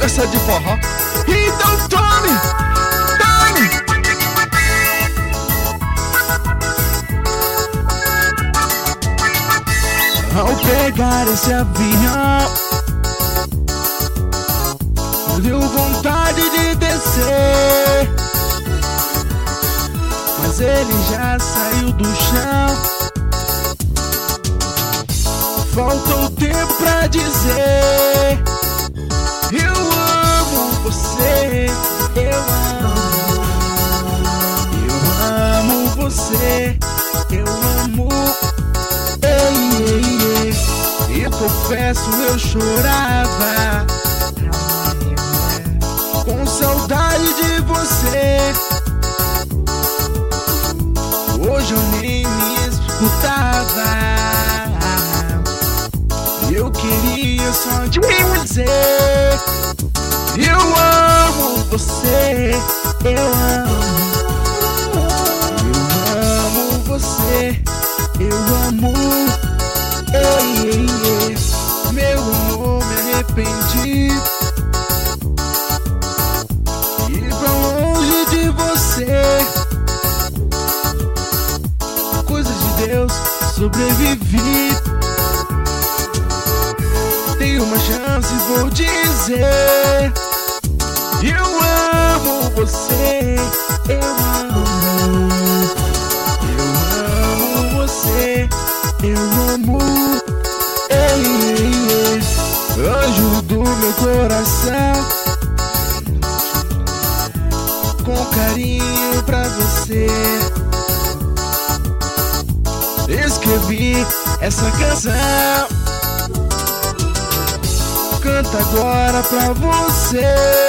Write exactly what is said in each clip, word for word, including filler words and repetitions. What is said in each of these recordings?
Essa de forró. Então tome, tome. Ao pegar esse avião, deu vontade de descer, mas ele já saiu do chão. Faltou tempo pra dizer: eu amo você, eu amo, eu amo você, eu amo. Ei, ei, ei. E confesso, eu chorava com saudade de você. Hoje eu nem me escutava. Eu queria só te dizer: eu amo você, eu amo, eu amo você, eu amo. Ei, ei, ei. Meu amor, me arrependi de ir pra longe de você. Coisa de Deus, sobrevivi. Tem uma chance, vou dizer: eu amo você, eu amo, eu amo você, eu amo. Ei, ei, ei. Anjo do meu coração, com carinho pra você, escrevi essa canção. Canta agora pra você.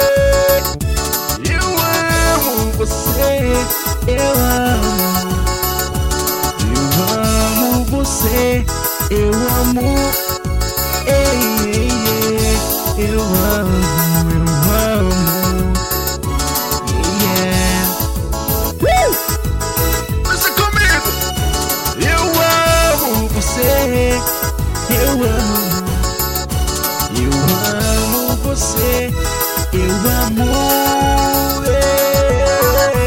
Eu amo você, eu amo, eu amo você, eu amo. Ei, ei, ei. Eu amo, eu amo. Yeah. Uh! Pensa comigo. Eu amo você, eu amo, eu amo você, eu amo. Yeah.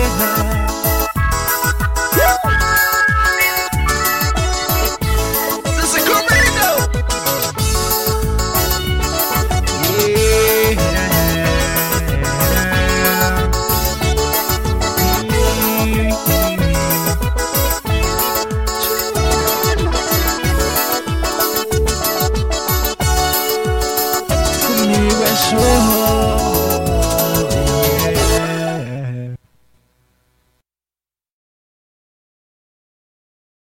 Dança comigo. Yeah. Comigo é show.